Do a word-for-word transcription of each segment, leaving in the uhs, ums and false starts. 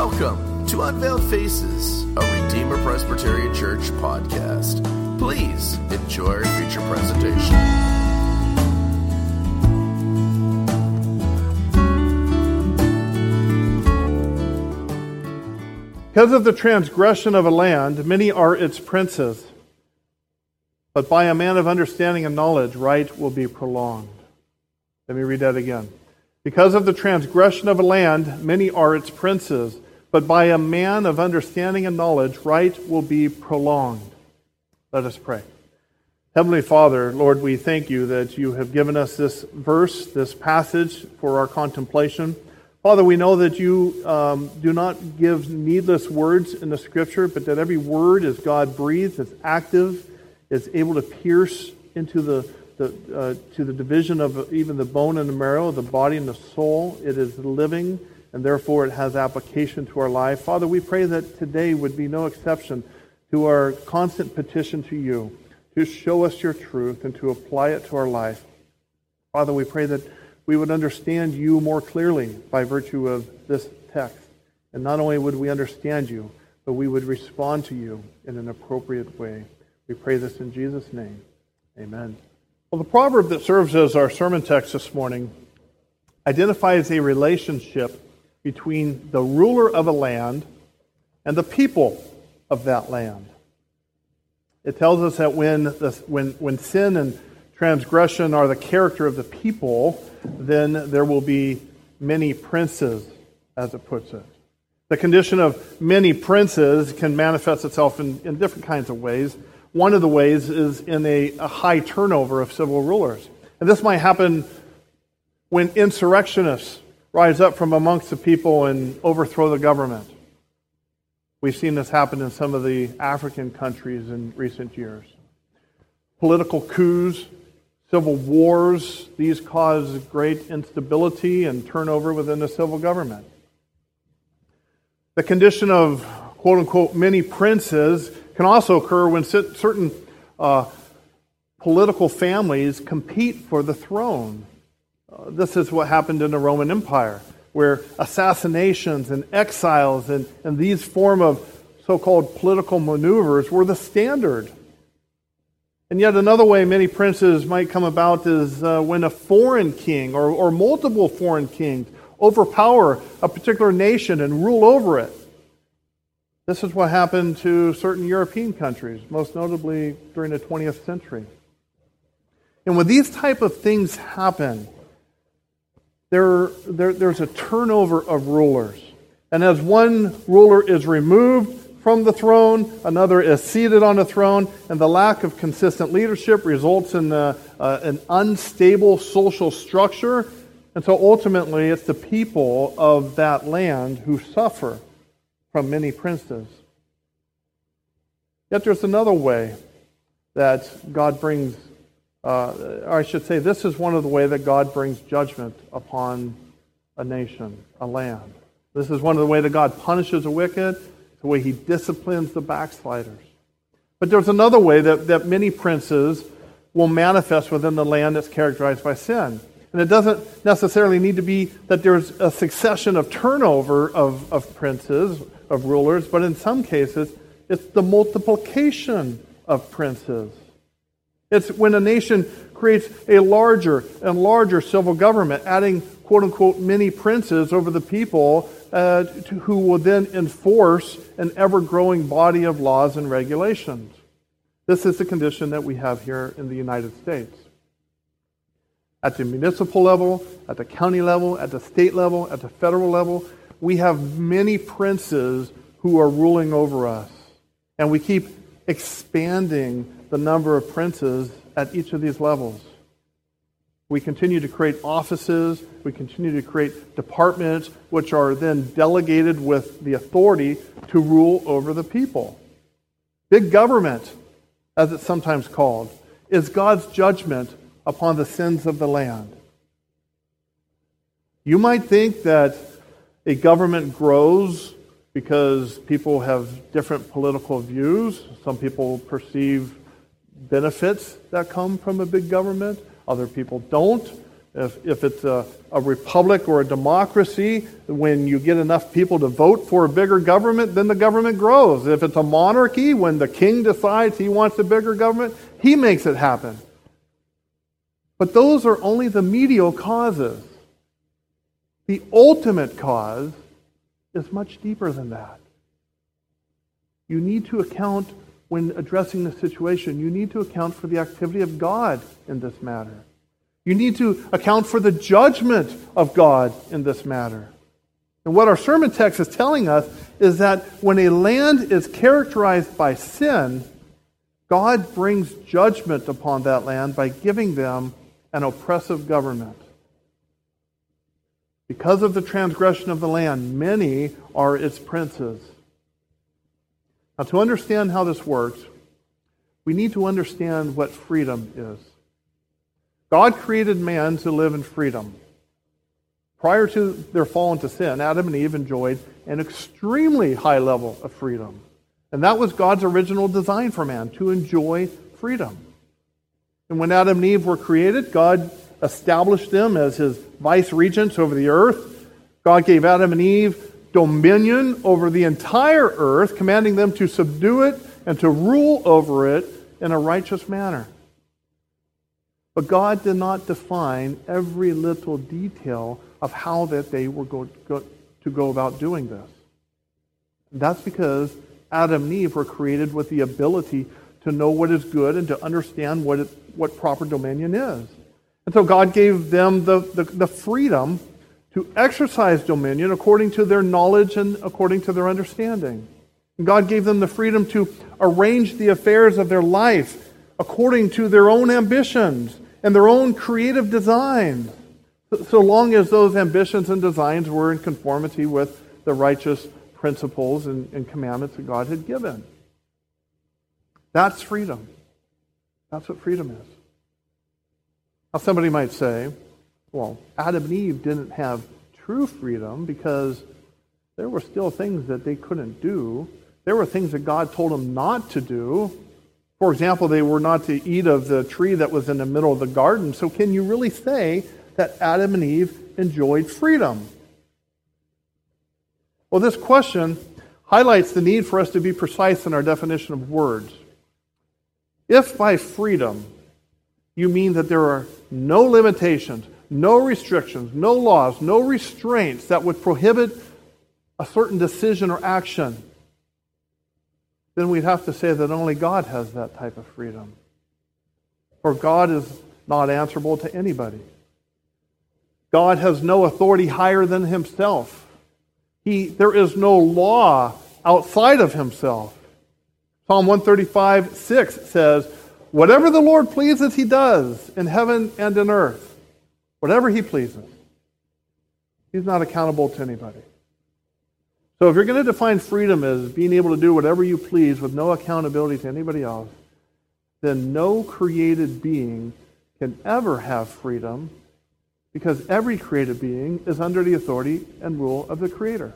Welcome to Unveiled Faces, a Redeemer Presbyterian Church podcast. Please enjoy our feature presentation. Because of the transgression of a land, many are its princes. But by a man of understanding and knowledge, right will be prolonged. Let me read that again. Because of the transgression of a land, many are its princes. But by a man of understanding and knowledge, right will be prolonged. Let us pray. Heavenly Father, Lord, we thank you that you have given us this verse, this passage for our contemplation. Father, we know that you um, do not give needless words in the Scripture, but that every word is God-breathed, is active, is able to pierce into the, the uh, to the division of even the bone and the marrow, the body and the soul. It is living, and therefore it has application to our life. Father, we pray that today would be no exception to our constant petition to you to show us your truth and to apply it to our life. Father, we pray that we would understand you more clearly by virtue of this text. And not only would we understand you, but we would respond to you in an appropriate way. We pray this in Jesus' name. Amen. Well, the proverb that serves as our sermon text this morning identifies a relationship between the ruler of a land and the people of that land. It tells us that when, the, when, when sin and transgression are the character of the people, then there will be many princes, as it puts it. The condition of many princes can manifest itself in, in different kinds of ways. One of the ways is in a, a high turnover of civil rulers. And this might happen when insurrectionists rise up from amongst the people and overthrow the government. We've seen this happen in some of the African countries in recent years. Political coups, civil wars, these cause great instability and turnover within the civil government. The condition of, quote-unquote, many princes can also occur when certain uh, political families compete for the throne. Uh, this is what happened in the Roman Empire, where assassinations and exiles and, and these form of so-called political maneuvers were the standard. And yet another way many princes might come about is uh, when a foreign king or, or multiple foreign kings overpower a particular nation and rule over it. This is what happened to certain European countries, most notably during the twentieth century. And when these type of things happen, there, there, there's a turnover of rulers. And as one ruler is removed from the throne, another is seated on the throne, and the lack of consistent leadership results in uh, uh, an unstable social structure. And so ultimately, it's the people of that land who suffer from many princes. Yet there's another way that God brings, uh, or I should say, this is one of the ways that God brings judgment upon a nation, a land. This is one of the ways that God punishes the wicked, the way he disciplines the backsliders. But there's another way that, that many princes will manifest within the land that's characterized by sin. And it doesn't necessarily need to be that there's a succession of turnover of, of princes, of rulers, but in some cases, it's the multiplication of princes. It's when a nation creates a larger and larger civil government, adding, quote-unquote, many princes over the people uh, to, who will then enforce an ever-growing body of laws and regulations. This is the condition that we have here in the United States. At the municipal level, at the county level, at the state level, at the federal level, we have many princes who are ruling over us. And we keep expanding the number of princes at each of these levels. We continue to create offices, we continue to create departments, which are then delegated with the authority to rule over the people. Big government, as it's sometimes called, is God's judgment upon the sins of the land. You might think that a government grows because people have different political views. Some people perceive benefits that come from a big government. Other people don't. If, if it's a, a republic or a democracy, when you get enough people to vote for a bigger government, then the government grows. If it's a monarchy, when the king decides he wants a bigger government, he makes it happen. But those are only the medial causes. The ultimate cause is much deeper than that. You need to account, when addressing the situation, you need to account for the activity of God in this matter. You need to account for the judgment of God in this matter. And what our sermon text is telling us is that when a land is characterized by sin, God brings judgment upon that land by giving them an oppressive government. Because of the transgression of the land, many are its princes. Now, to understand how this works, we need to understand what freedom is. God created man to live in freedom. Prior to their fall into sin, Adam and Eve enjoyed an extremely high level of freedom. And that was God's original design for man, to enjoy freedom. And when Adam and Eve were created, God established them as his vice-regents over the earth. God gave Adam and Eve dominion over the entire earth, commanding them to subdue it and to rule over it in a righteous manner. But God did not define every little detail of how that they were going to go about doing this. And that's because Adam and Eve were created with the ability to know what is good and to understand what it, what proper dominion is. And so God gave them the, the, the freedom to exercise dominion according to their knowledge and according to their understanding. And God gave them the freedom to arrange the affairs of their life according to their own ambitions and their own creative designs, so long as those ambitions and designs were in conformity with the righteous principles and, and commandments that God had given. That's freedom. That's what freedom is. Now, somebody might say, well, Adam and Eve didn't have true freedom because there were still things that they couldn't do. There were things that God told them not to do. For example, they were not to eat of the tree that was in the middle of the garden. So can you really say that Adam and Eve enjoyed freedom? Well, this question highlights the need for us to be precise in our definition of words. If by freedom you mean that there are no limitations, no restrictions, no laws, no restraints that would prohibit a certain decision or action, then we'd have to say that only God has that type of freedom. For God is not answerable to anybody. God has no authority higher than himself. He, there is no law outside of himself. Psalm one thirty-five, six says, whatever the Lord pleases, he does in heaven and in earth. Whatever he pleases. He's not accountable to anybody. So if you're going to define freedom as being able to do whatever you please with no accountability to anybody else, then no created being can ever have freedom, because every created being is under the authority and rule of the Creator.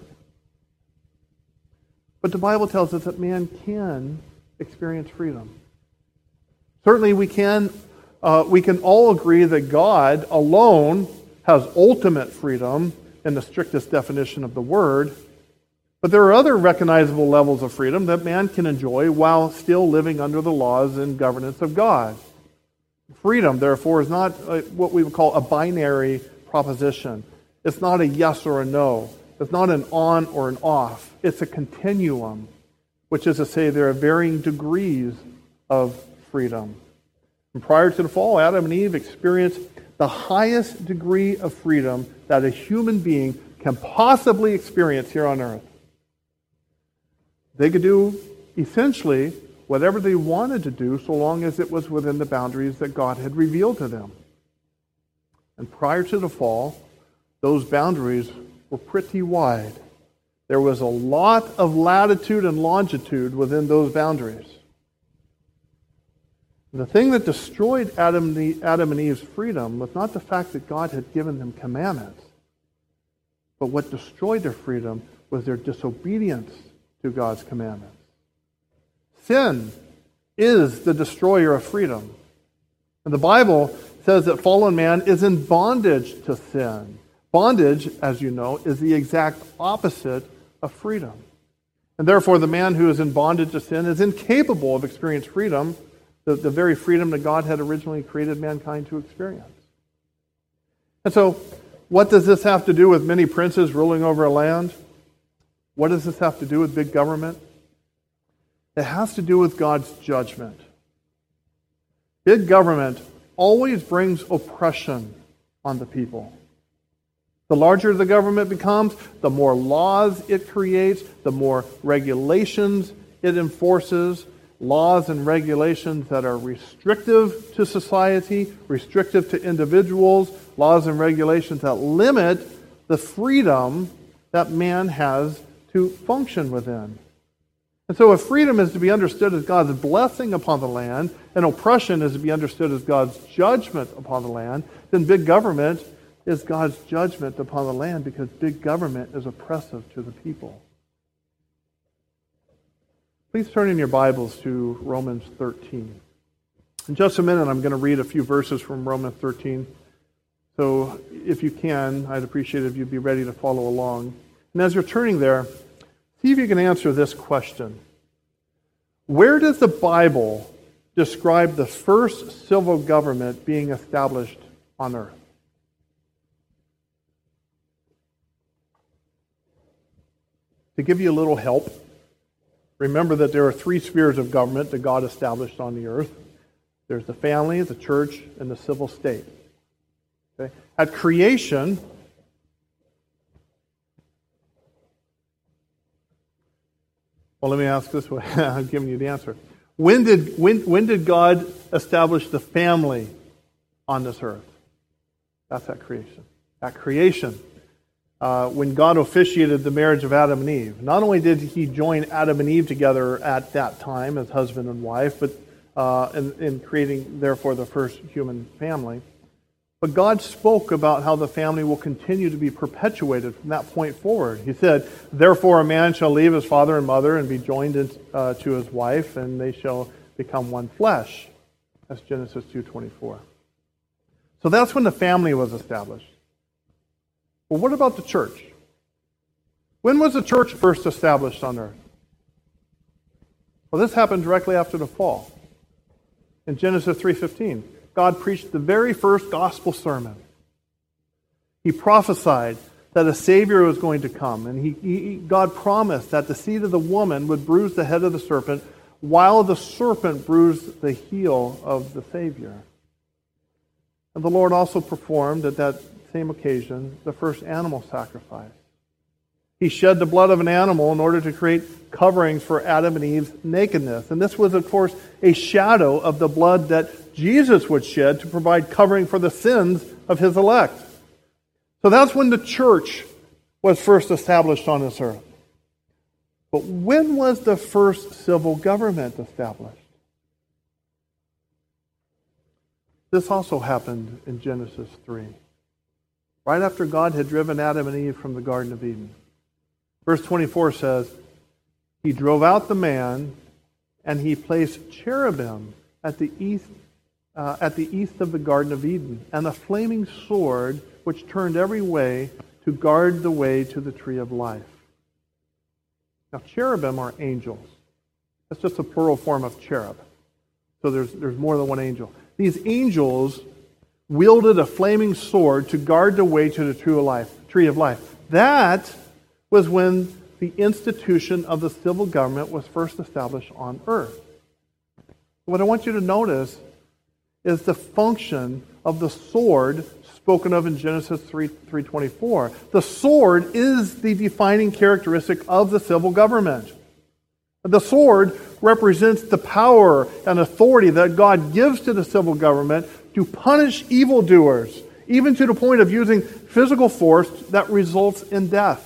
But the Bible tells us that man can experience freedom. Certainly we can, uh, we can all agree that God alone has ultimate freedom in the strictest definition of the word. But there are other recognizable levels of freedom that man can enjoy while still living under the laws and governance of God. Freedom, therefore, is not a, what we would call a binary proposition. It's not a yes or a no. It's not an on or an off. It's a continuum, which is to say there are varying degrees of freedom. And prior to the fall, Adam and Eve experienced the highest degree of freedom that a human being can possibly experience here on earth. They could do essentially whatever they wanted to do so long as it was within the boundaries that God had revealed to them. And prior to the fall, those boundaries were pretty wide. There was a lot of latitude and longitude within those boundaries. The thing that destroyed Adam and Eve's freedom was not the fact that God had given them commandments, but what destroyed their freedom was their disobedience to God's commandments. Sin is the destroyer of freedom. And the Bible says that fallen man is in bondage to sin. Bondage, as you know, is the exact opposite of freedom. And therefore, the man who is in bondage to sin is incapable of experiencing freedom, the, the very freedom that God had originally created mankind to experience. And so, what does this have to do with many princes ruling over a land? What does this have to do with big government? It has to do with God's judgment. Big government always brings oppression on the people. The larger the government becomes, the more laws it creates, the more regulations it enforces, laws and regulations that are restrictive to society, restrictive to individuals, laws and regulations that limit the freedom that man has to function within. And so if freedom is to be understood as God's blessing upon the land, and oppression is to be understood as God's judgment upon the land, then big government is God's judgment upon the land, because big government is oppressive to the people. Please turn in your Bibles to Romans thirteen. In just a minute, I'm going to read a few verses from Romans thirteen. So if you can, I'd appreciate it if you'd be ready to follow along. And as you're turning there, see if you can answer this question. Where does the Bible describe the first civil government being established on earth? To give you a little help, remember that there are three spheres of government that God established on the earth. There's the family, the church, and the civil state. Okay? At creation, well, let me ask this way. I'm giving you the answer. When did when when did God establish the family on this earth? That's at creation. At creation. Uh, when God officiated the marriage of Adam and Eve. Not only did he join Adam and Eve together at that time as husband and wife, but uh, in, in creating, therefore, the first human family, but God spoke about how the family will continue to be perpetuated from that point forward. He said, therefore a man shall leave his father and mother and be joined in, uh, to his wife, and they shall become one flesh. That's Genesis two twenty-four. So that's when the family was established. Well, what about the church? When was the church first established on earth? Well, this happened directly after the fall. In Genesis three fifteen, God preached the very first gospel sermon. He prophesied that a Savior was going to come, and he, he, God promised that the seed of the woman would bruise the head of the serpent, while the serpent bruised the heel of the Savior. And the Lord also performed at that same occasion the first animal sacrifice. He shed the blood of an animal in order to create coverings for Adam and Eve's nakedness. And this was, of course, a shadow of the blood that Jesus would shed to provide covering for the sins of his elect. So that's when the church was first established on this earth. But when was the first civil government established? This also happened in Genesis three. Right after God had driven Adam and Eve from the Garden of Eden. Verse twenty-four says, he drove out the man, and he placed cherubim at the east uh, at the east of the Garden of Eden, and a flaming sword which turned every way to guard the way to the tree of life. Now, cherubim are angels. That's just a plural form of cherub. So there's there's more than one angel. These angels wielded a flaming sword to guard the way to the tree of life. Tree of life. That was when the institution of the civil government was first established on earth. What I want you to notice is the function of the sword spoken of in Genesis three twenty-four. The sword is the defining characteristic of the civil government. The sword represents the power and authority that God gives to the civil government to punish evildoers, even to the point of using physical force that results in death.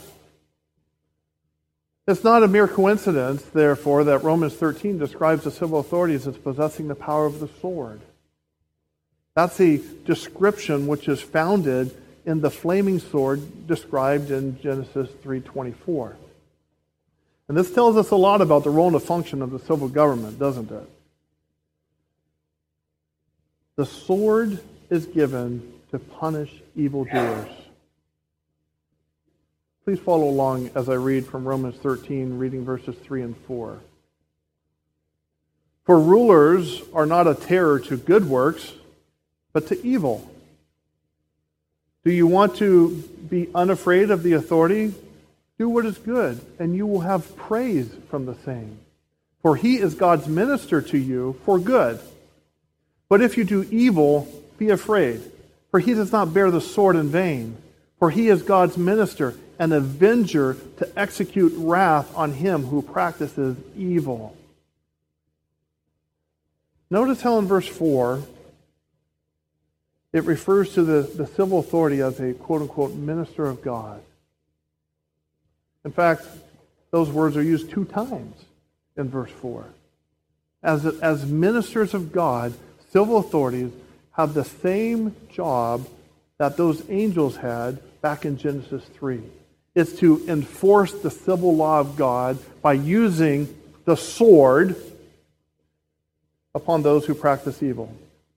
It's not a mere coincidence, therefore, that Romans thirteen describes the civil authorities as possessing the power of the sword. That's a description which is founded in the flaming sword described in Genesis three twenty-four. And this tells us a lot about the role and the function of the civil government, doesn't it? The sword is given to punish evildoers. Please follow along as I read from Romans thirteen, reading verses three and four. For rulers are not a terror to good works, but to evil. Do you want to be unafraid of the authority? Do what is good, and you will have praise from the same. For he is God's minister to you for good. But if you do evil, be afraid, for he does not bear the sword in vain. For he is God's minister, an avenger to execute wrath on him who practices evil. Notice how in verse four, it refers to the, the civil authority as a quote-unquote minister of God. In fact, those words are used two times in verse four. As, as ministers of God, civil authorities have the same job that those angels had back in Genesis three. It's to enforce the civil law of God by using the sword upon those who practice evil.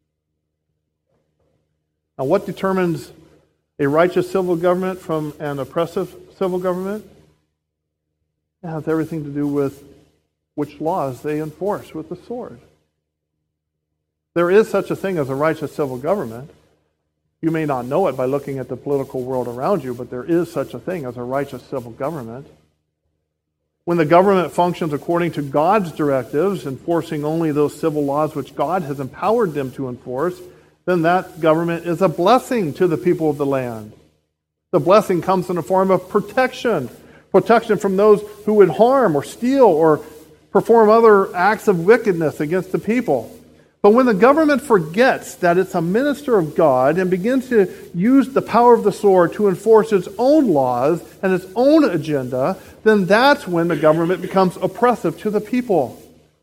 Now, what determines a righteous civil government from an oppressive civil government? It has everything to do with which laws they enforce with the sword. There is such a thing as a righteous civil government. You may not know it by looking at the political world around you, but there is such a thing as a righteous civil government. When the government functions according to God's directives, enforcing only those civil laws which God has empowered them to enforce, then that government is a blessing to the people of the land. The blessing comes in the form of protection. Protection from those who would harm or steal or perform other acts of wickedness against the people. But when the government forgets that it's a minister of God and begins to use the power of the sword to enforce its own laws and its own agenda, then that's when the government becomes oppressive to the people.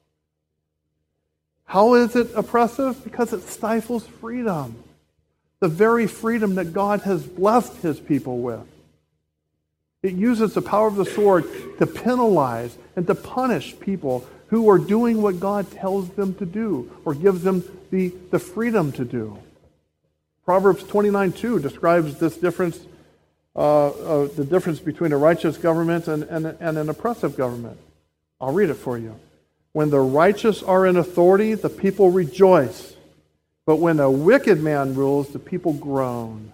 How is it oppressive? Because it stifles freedom. The very freedom that God has blessed His people with. It uses the power of the sword to penalize and to punish people who are doing what God tells them to do or gives them the, the freedom to do. Proverbs twenty-nine two describes this difference, uh, uh, the difference between a righteous government and, and, and an oppressive government. I'll read it for you. When the righteous are in authority, the people rejoice. But when a wicked man rules, the people groan.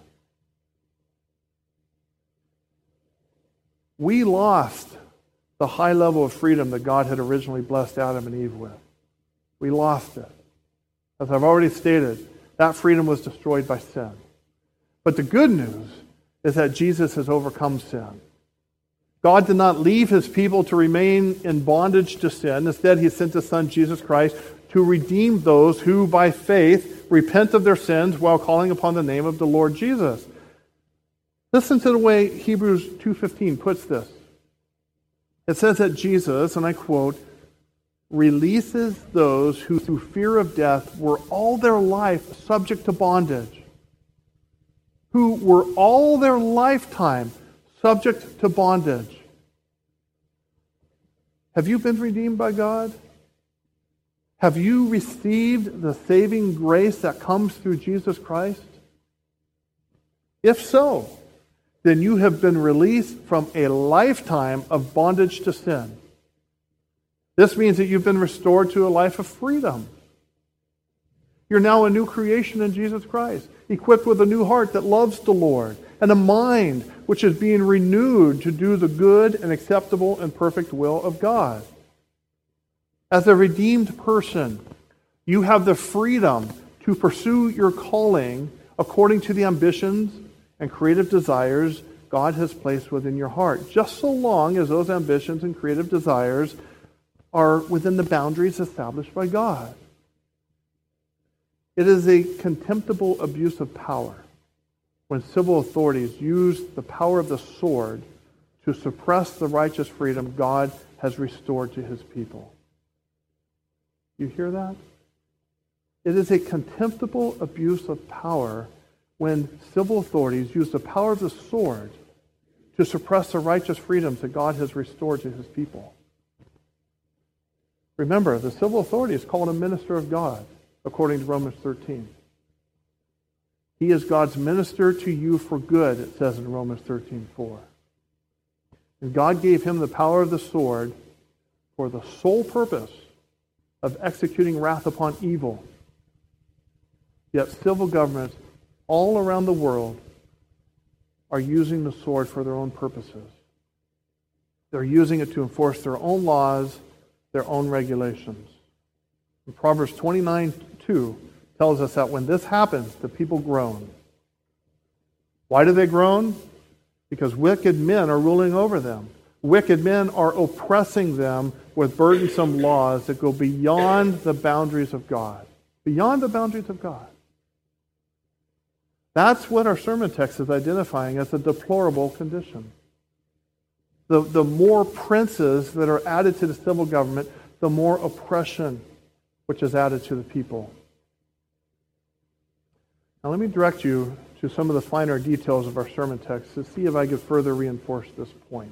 We lost the high level of freedom that God had originally blessed Adam and Eve with. We lost it. As I've already stated, that freedom was destroyed by sin. But the good news is that Jesus has overcome sin. God did not leave His people to remain in bondage to sin. Instead, He sent His Son, Jesus Christ, to redeem those who, by faith, repent of their sins while calling upon the name of the Lord Jesus. Listen to the way Hebrews two fifteen puts this. It says that Jesus, and I quote, releases those who through fear of death were all their life subject to bondage, who were all their lifetime subject to bondage. Have you been redeemed by God? Have you received the saving grace that comes through Jesus Christ? If so, then you have been released from a lifetime of bondage to sin. This means that you've been restored to a life of freedom. You're now a new creation in Jesus Christ, equipped with a new heart that loves the Lord, and a mind which is being renewed to do the good and acceptable and perfect will of God. As a redeemed person, you have the freedom to pursue your calling according to the ambitions and creative desires God has placed within your heart, just so long as those ambitions and creative desires are within the boundaries established by God. It is a contemptible abuse of power when civil authorities use the power of the sword to suppress the righteous freedom God has restored to His people. You hear that? It is a contemptible abuse of power when civil authorities use the power of the sword to suppress the righteous freedoms that God has restored to His people. Remember, the civil authority is called a minister of God, according to Romans thirteen. He is God's minister to you for good, it says in Romans thirteen four. And God gave him the power of the sword for the sole purpose of executing wrath upon evil. Yet civil governments all around the world are using the sword for their own purposes. They're using it to enforce their own laws, their own regulations. And Proverbs twenty-nine two tells us that when this happens, the people groan. Why do they groan? Because wicked men are ruling over them. Wicked men are oppressing them with burdensome laws that go beyond the boundaries of God. Beyond the boundaries of God. That's what our sermon text is identifying as a deplorable condition. The, the more princes that are added to the civil government, the more oppression which is added to the people. Now let me direct you to some of the finer details of our sermon text to see if I could further reinforce this point.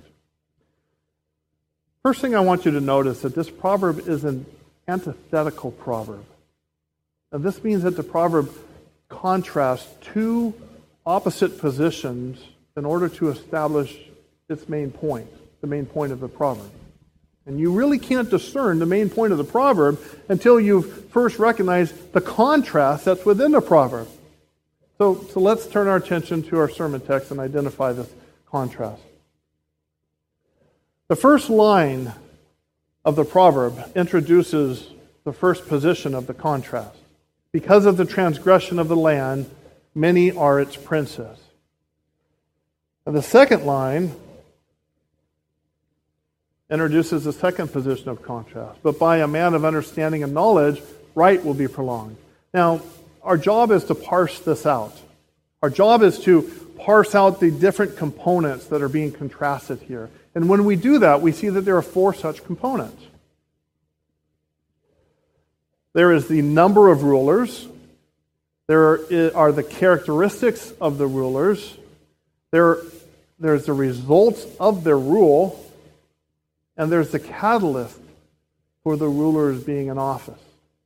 First thing I want you to notice that this proverb is an antithetical proverb. And this means that the proverb contrasts two opposite positions in order to establish its main point, the main point of the proverb. And you really can't discern the main point of the proverb until you've first recognized the contrast that's within the proverb. So, so let's turn our attention to our sermon text and identify this contrast. The first line of the proverb introduces the first position of the contrast. Because of the transgression of the land, many are its princes. And the second line introduces the second position of contrast. But by a man of understanding and knowledge, right will be prolonged. Now, our job is to parse this out. Our job is to parse out the different components that are being contrasted here. And when we do that, we see that there are four such components. There is the number of rulers. There are the characteristics of the rulers. There, there's the results of their rule. And there's the catalyst for the rulers being in office.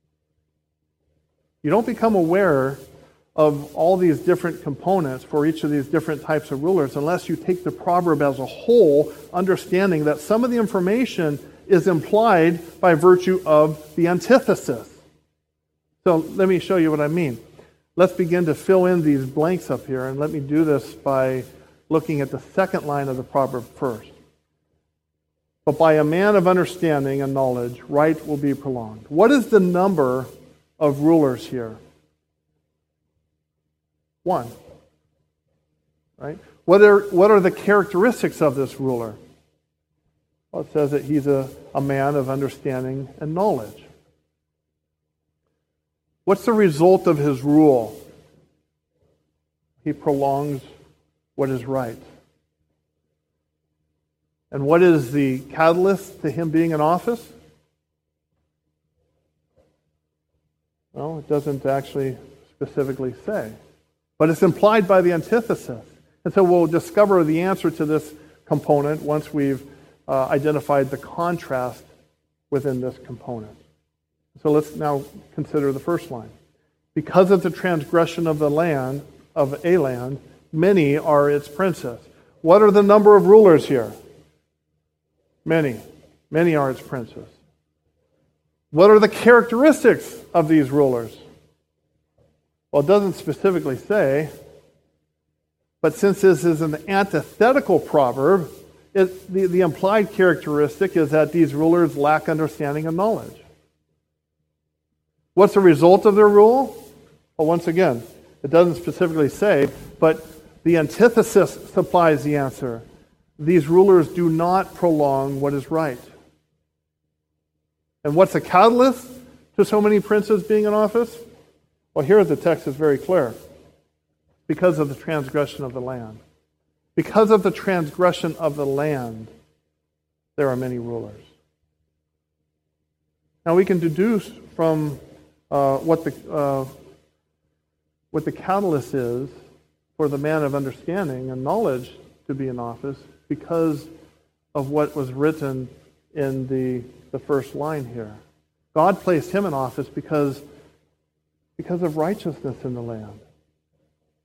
You don't become aware of all these different components for each of these different types of rulers unless you take the proverb as a whole, understanding that some of the information is implied by virtue of the antithesis. So let me show you what I mean. Let's begin to fill in these blanks up here, and let me do this by looking at the second line of the proverb first. But by a man of understanding and knowledge, right will be prolonged. What is the number of rulers here? One. Right? What are, what are the characteristics of this ruler? Well, it says that he's a, a man of understanding and knowledge. What's the result of his rule? He prolongs what is right. And what is the catalyst to him being in office? Well, it doesn't actually specifically say. But it's implied by the antithesis. And so we'll discover the answer to this component once we've uh, identified the contrast within this component. So let's now consider the first line. Because of the transgression of the land, of a land, many are its princes. What are the number of rulers here? Many. Many are its princes. What are the characteristics of these rulers? Well, it doesn't specifically say, but since this is an antithetical proverb, it, the, the implied characteristic is that these rulers lack understanding and knowledge. What's the result of their rule? Well, once again, it doesn't specifically say, but the antithesis supplies the answer. These rulers do not prolong what is right. And what's the catalyst to so many princes being in office? Well, here the text is very clear. Because of the transgression of the land. Because of the transgression of the land, there are many rulers. Now we can deduce from uh, what the uh, what the catalyst is for the man of understanding and knowledge to be in office because of what was written in the, the first line here. God placed him in office because, because of righteousness in the land.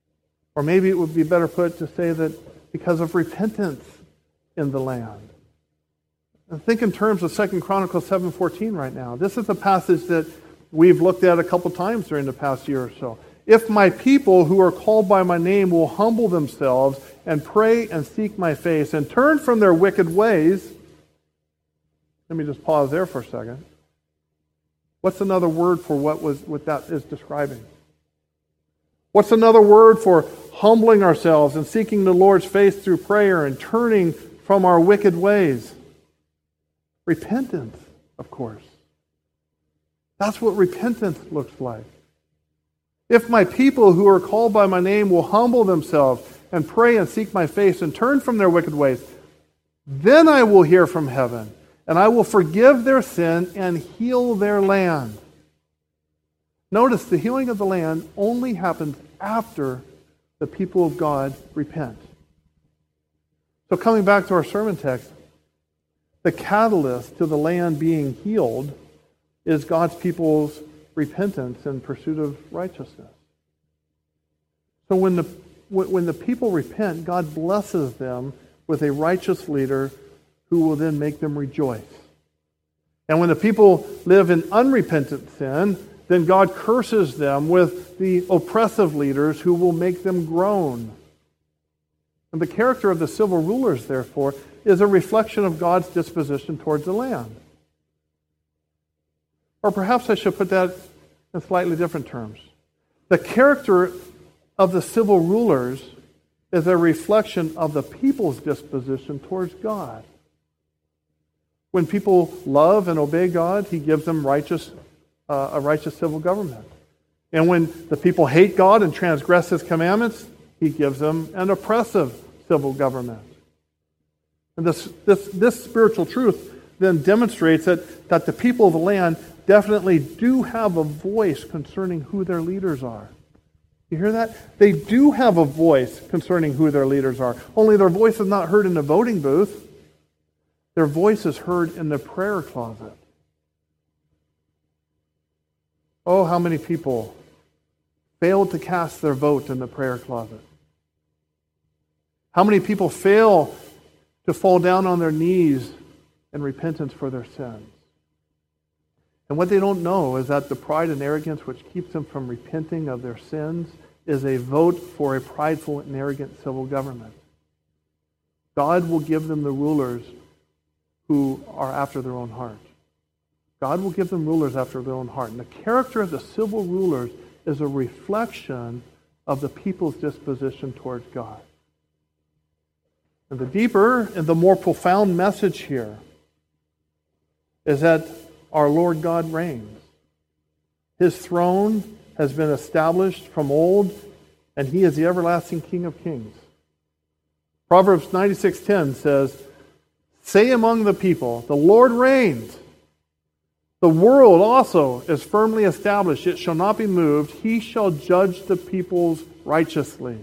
Or maybe it would be better put to say that because of repentance in the land. And think in terms of Second Chronicles seven fourteen right now. This is a passage that we've looked at a couple times during the past year or so. If my people who are called by my name will humble themselves and pray and seek my face and turn from their wicked ways. Let me just pause there for a second. What's another word for what was what that is describing? What's another word for humbling ourselves and seeking the Lord's face through prayer and turning from our wicked ways? Repentance, of course. That's what repentance looks like. If my people who are called by my name will humble themselves and pray and seek my face and turn from their wicked ways, then I will hear from heaven, and I will forgive their sin and heal their land. Notice the healing of the land only happens after the people of God repent. So coming back to our sermon text, the catalyst to the land being healed is God's people's repentance and pursuit of righteousness. So when the when the people repent, God blesses them with a righteous leader who will then make them rejoice. And when the people live in unrepentant sin, then God curses them with the oppressive leaders who will make them groan. And the character of the civil rulers, therefore, is a reflection of God's disposition towards the land. Or perhaps I should put that in slightly different terms. The character of the civil rulers is a reflection of the people's disposition towards God. When people love and obey God, He gives them righteous, uh, a righteous civil government. And when the people hate God and transgress His commandments, He gives them an oppressive civil government. And this, this, this spiritual truth then demonstrates that, that the people of the land definitely do have a voice concerning who their leaders are. You hear that? They do have a voice concerning who their leaders are. Only their voice is not heard in the voting booth. Their voice is heard in the prayer closet. Oh, how many people failed to cast their vote in the prayer closet. How many people fail to fall down on their knees in repentance for their sins? And what they don't know is that the pride and arrogance which keeps them from repenting of their sins is a vote for a prideful and arrogant civil government. God will give them the rulers who are after their own heart. God will give them rulers after their own heart. And the character of the civil rulers is a reflection of the people's disposition towards God. And the deeper and the more profound message here is that our Lord God reigns. His throne has been established from old, and He is the everlasting King of kings. Proverbs ninety-six ten says, "Say among the people, the Lord reigns. The world also is firmly established. It shall not be moved. He shall judge the peoples righteously."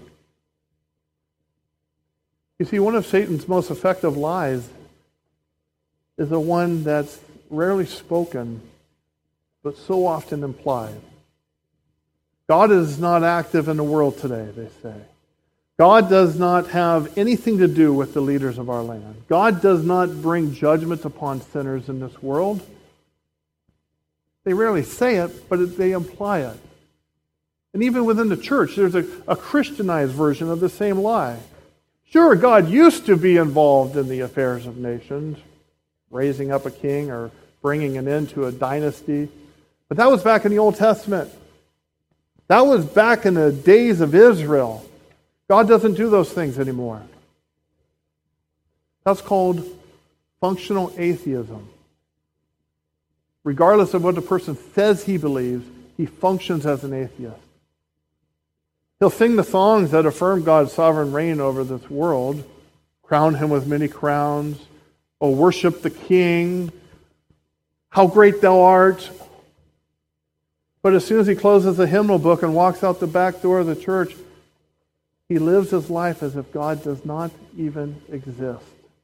You see, one of Satan's most effective lies is the one that's rarely spoken, but so often implied. God is not active in the world today, they say. God does not have anything to do with the leaders of our land. God does not bring judgment upon sinners in this world. They rarely say it, but they imply it. And even within the church, there's a, a Christianized version of the same lie. Sure, God used to be involved in the affairs of nations, raising up a king or bringing an end to a dynasty. But that was back in the Old Testament. That was back in the days of Israel. God doesn't do those things anymore. That's called functional atheism. Regardless of what the person says he believes, he functions as an atheist. He'll sing the songs that affirm God's sovereign reign over this world, crown Him with many crowns, oh, worship the King, how great thou art. But as soon as he closes the hymnal book and walks out the back door of the church, he lives his life as if God does not even exist.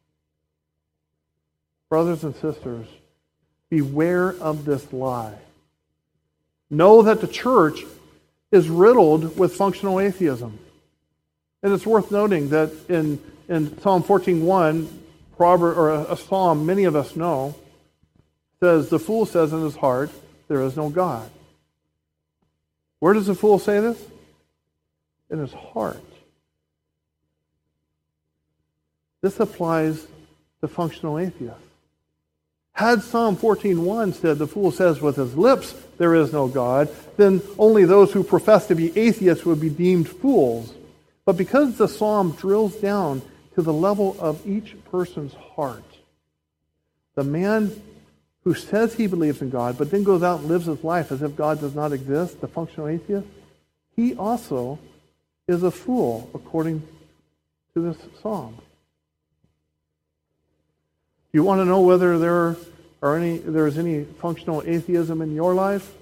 Brothers and sisters, beware of this lie. Know that the church is riddled with functional atheism. And it's worth noting that in, in Psalm fourteen one, proverb, or a, a psalm many of us know, says, the fool says in his heart, there is no God. Where does the fool say this? In his heart. This applies to functional atheists. Had Psalm fourteen one said, the fool says with his lips, there is no God, then only those who profess to be atheists would be deemed fools. But because the psalm drills down to the level of each person's heart, the man who says he believes in God, but then goes out and lives his life as if God does not exist, the functional atheist, he also is a fool, according to this psalm. You want to know whether there are any there is any functional atheism in your life?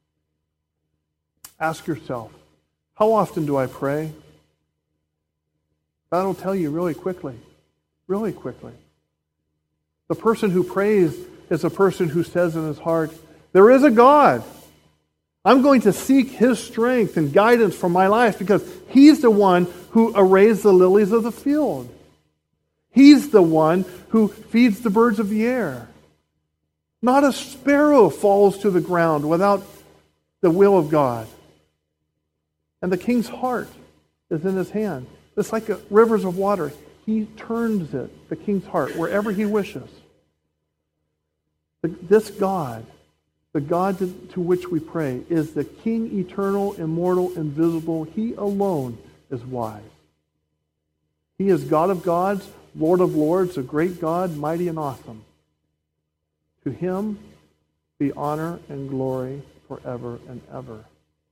Ask yourself, how often do I pray? That'll tell you really quickly. Really quickly. The person who prays is a person who says in his heart, there is a God. I'm going to seek His strength and guidance for my life because He's the one who arrays the lilies of the field. He's the one who feeds the birds of the air. Not a sparrow falls to the ground without the will of God. And the king's heart is in his hand. It's like a, rivers of water. He turns it, the king's heart, wherever he wishes. This God, the God to, to which we pray, is the King eternal, immortal, invisible. He alone is wise. He is God of gods, Lord of lords, a great God, mighty and awesome. To Him be honor and glory forever and ever.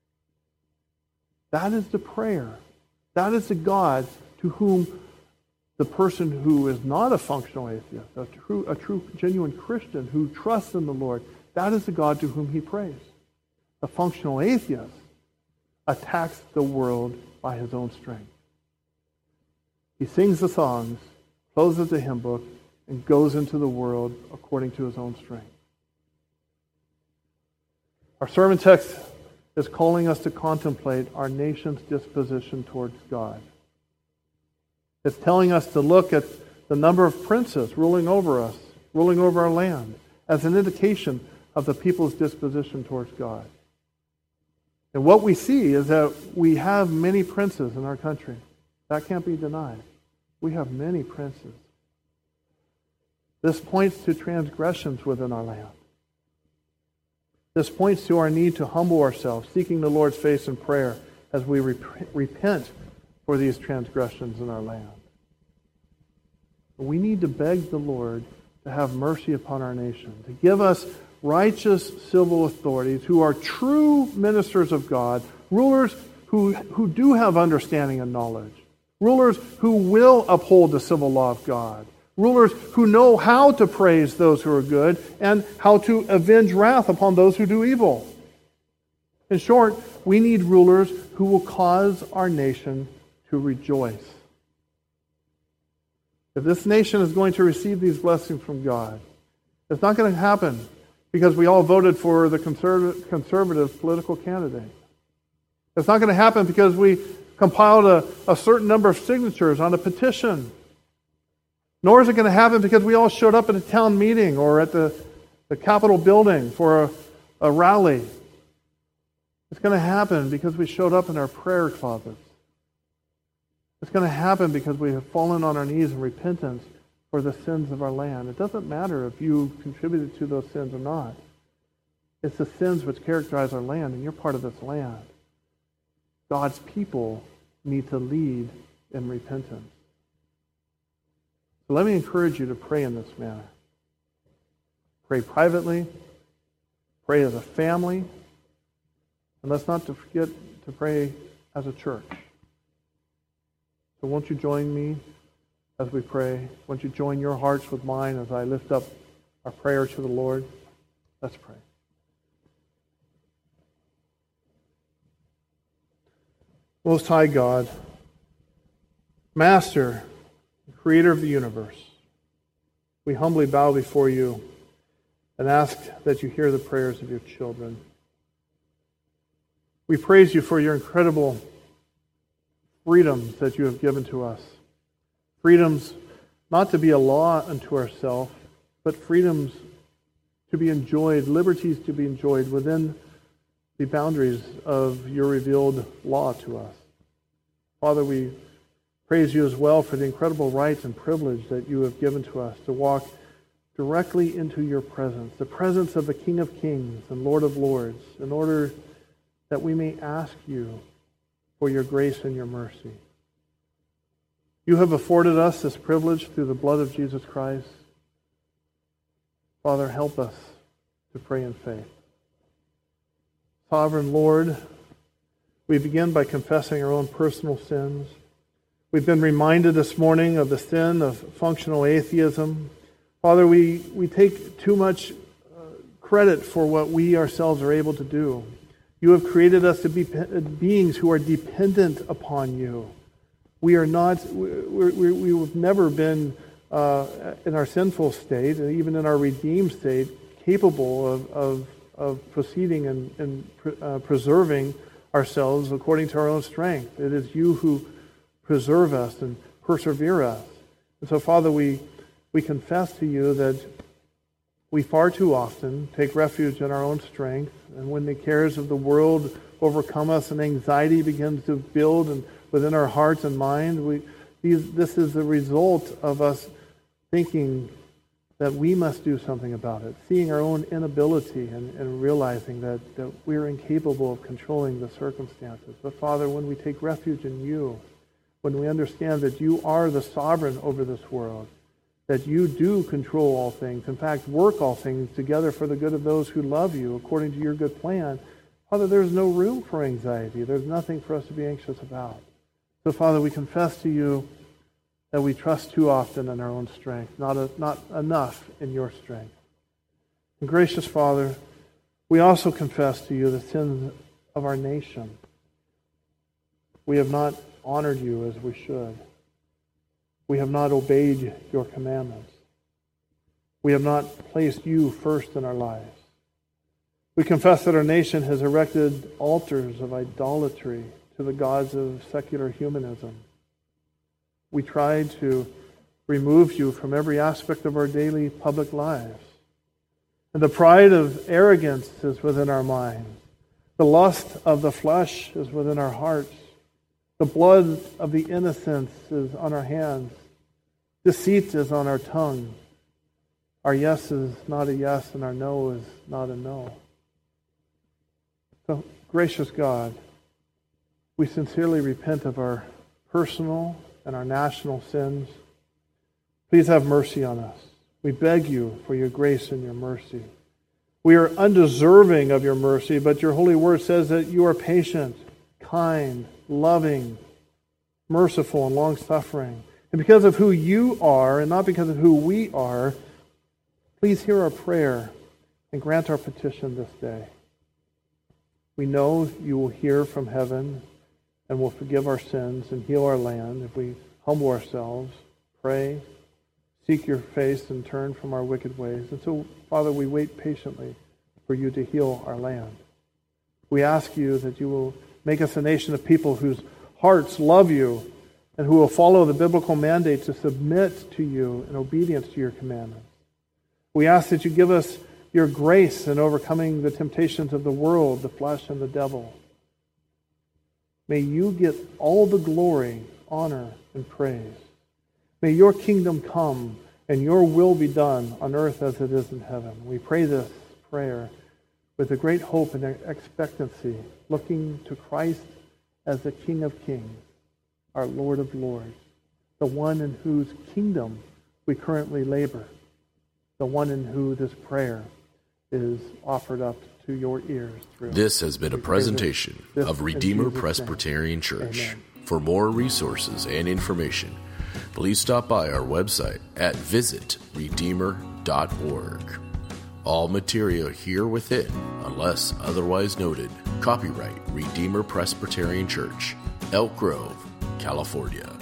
That is the prayer. That is the God to whom the person who is not a functional atheist, a true, a true, genuine Christian who trusts in the Lord, that is the God to whom he prays. The functional atheist attacks the world by his own strength. He sings the songs, closes the hymn book, and goes into the world according to his own strength. Our sermon text is calling us to contemplate our nation's disposition towards God. It's telling us to look at the number of princes ruling over us, ruling over our land, as an indication of the people's disposition towards God. And what we see is that we have many princes in our country. That can't be denied. We have many princes. This points to transgressions within our land. This points to our need to humble ourselves, seeking the Lord's face in prayer as we rep- repent for these transgressions in our land. We need to beg the Lord to have mercy upon our nation, to give us righteous civil authorities who are true ministers of God, rulers who, who do have understanding and knowledge, rulers who will uphold the civil law of God, rulers who know how to praise those who are good and how to avenge wrath upon those who do evil. In short, we need rulers who will cause our nation to rejoice. If this nation is going to receive these blessings from God, it's not going to happen because we all voted for the conservative, conservative political candidate. It's not going to happen because we compiled a, a certain number of signatures on a petition. Nor is it going to happen because we all showed up at a town meeting or at the, the Capitol building for a, a rally. It's going to happen because we showed up in our prayer closets. It's going to happen because we have fallen on our knees in repentance for the sins of our land. It doesn't matter if you contributed to those sins or not. It's the sins which characterize our land, and you're part of this land. God's people need to lead in repentance. So let me encourage you to pray in this manner. Pray privately. Pray as a family. And let's not forget to pray as a church. So won't you join me as we pray? Won't you join your hearts with mine as I lift up our prayer to the Lord? Let's pray. Most High God, Master, Creator of the universe, we humbly bow before you and ask that you hear the prayers of your children. We praise you for your incredible freedoms that you have given to us. Freedoms not to be a law unto ourselves, but freedoms to be enjoyed, liberties to be enjoyed within the boundaries of your revealed law to us. Father, we praise you as well for the incredible right and privilege that you have given to us to walk directly into your presence, the presence of the King of Kings and Lord of Lords, in order that we may ask you for your grace and your mercy. You have afforded us this privilege through the blood of Jesus Christ. Father, help us to pray in faith. Sovereign Lord, we begin by confessing our own personal sins. We've been reminded this morning of the sin of functional atheism. Father, we, we take too much uh, credit for what we ourselves are able to do. You have created us to be beings who are dependent upon you. We are not, we we we've never been, uh, in our sinful state, and even in our redeemed state, capable of, of, of proceeding and, and uh, preserving ourselves according to our own strength. It is you who preserve us and persevere us. And so, Father, we, we confess to you that we far too often take refuge in our own strength, and when the cares of the world overcome us and anxiety begins to build and within our hearts and mind, we, these, this is the result of us thinking that we must do something about it, seeing our own inability and, and realizing that, that we're incapable of controlling the circumstances. But Father, when we take refuge in you, when we understand that you are the sovereign over this world, that you do control all things, in fact, work all things together for the good of those who love you according to your good plan, Father, there's no room for anxiety. There's nothing for us to be anxious about. So, Father, we confess to you that we trust too often in our own strength, not, a, not enough in your strength. And gracious Father, we also confess to you the sins of our nation. We have not honored you as we should. We have not obeyed your commandments. We have not placed you first in our lives. We confess that our nation has erected altars of idolatry to the gods of secular humanism. We try to remove you from every aspect of our daily public lives. And the pride of arrogance is within our minds. The lust of the flesh is within our hearts. The blood of the innocents is on our hands. Deceit is on our tongue. Our yes is not a yes, and our no is not a no. So, gracious God, we sincerely repent of our personal and our national sins. Please have mercy on us. We beg you for your grace and your mercy. We are undeserving of your mercy, but your holy word says that you are patient, kind, loving, merciful, and long-suffering. And because of who you are, and not because of who we are, please hear our prayer and grant our petition this day. We know you will hear from heaven and will forgive our sins and heal our land if we humble ourselves, pray, seek your face, and turn from our wicked ways. And so, Father, we wait patiently for you to heal our land. We ask you that you will make us a nation of people whose hearts love you and who will follow the biblical mandate to submit to you in obedience to your commandments. We ask that you give us your grace in overcoming the temptations of the world, the flesh, and the devil. May you get all the glory, honor, and praise. May your kingdom come and your will be done on earth as it is in heaven. We pray this prayer with a great hope and expectancy, looking to Christ as the King of Kings, our Lord of Lords, the one in whose kingdom we currently labor, the one in whom this prayer is offered up to your ears through. This has been a presentation of Redeemer Presbyterian Church. Amen. For more resources and information, please stop by our website at visit redeemer dot org. All material here within, unless otherwise noted, copyright Redeemer Presbyterian Church, Elk Grove, California.